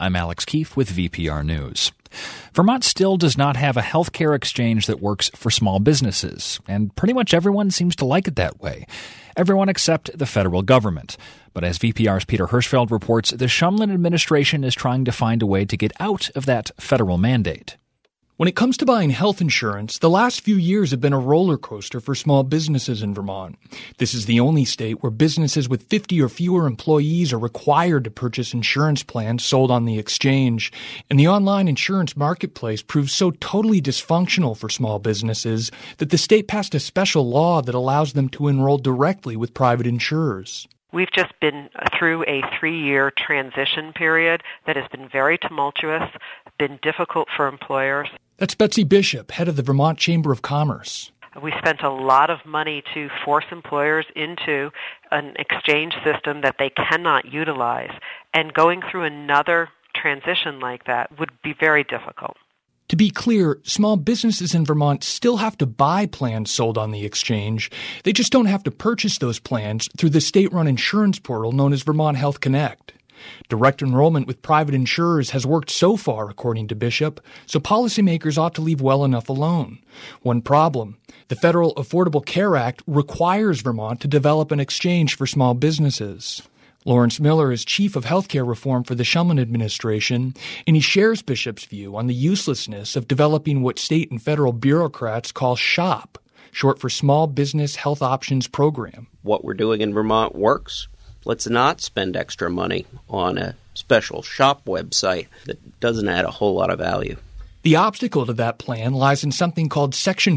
I'm Alex Keefe with VPR News. Vermont still does not have a healthcare exchange that works for small businesses, and pretty much everyone seems to like it that way. Everyone except the federal government. But as VPR's Peter Hirschfeld reports, the Shumlin administration is trying to find a way to get out of that federal mandate. When it comes to buying health insurance, the last few years have been a roller coaster for small businesses in Vermont. This is the only state where businesses with 50 or fewer employees are required to purchase insurance plans sold on the exchange. And the online insurance marketplace proves so totally dysfunctional for small businesses that the state passed a special law that allows them to enroll directly with private insurers. We've just been through a 3-year transition period that has been very tumultuous, been difficult for employers. That's Betsy Bishop, head of the Vermont Chamber of Commerce. We spent a lot of money to force employers into an exchange system that they cannot utilize, and going through another transition like that would be very difficult. To be clear, small businesses in Vermont still have to buy plans sold on the exchange. They just don't have to purchase those plans through the state-run insurance portal known as Vermont Health Connect. Direct enrollment with private insurers has worked so far, according to Bishop, so policymakers ought to leave well enough alone. One problem: the Federal Affordable Care Act requires Vermont to develop an exchange for small businesses. Lawrence Miller is chief of healthcare reform for the Shumlin administration, and he shares Bishop's view on the uselessness of developing what state and federal bureaucrats call SHOP, short for Small Business Health Options Program. What we're doing in Vermont works. Let's not spend extra money on a special SHOP website that doesn't add a whole lot of value. The obstacle to that plan lies in something called Section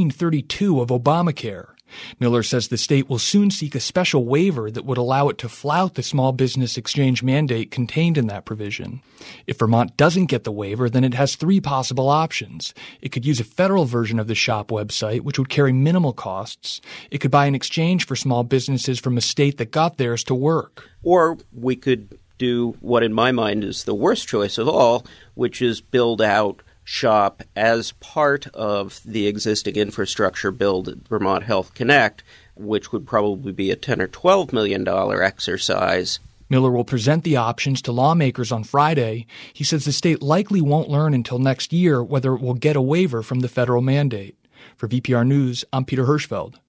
1332 of Obamacare. Miller says the state will soon seek a special waiver that would allow it to flout the small business exchange mandate contained in that provision. If Vermont doesn't get the waiver, then it has 3 possible options. It could use a federal version of the SHOP website, which would carry minimal costs. It could buy an exchange for small businesses from a state that got theirs to work. Or we could do what in my mind is the worst choice of all, which is build out SHOP as part of the existing infrastructure build at Vermont Health Connect, which would probably be a $10 or $12 million exercise. Miller will present the options to lawmakers on Friday. He says the state likely won't learn until next year whether it will get a waiver from the federal mandate. For VPR News, I'm Peter Hirschfeld.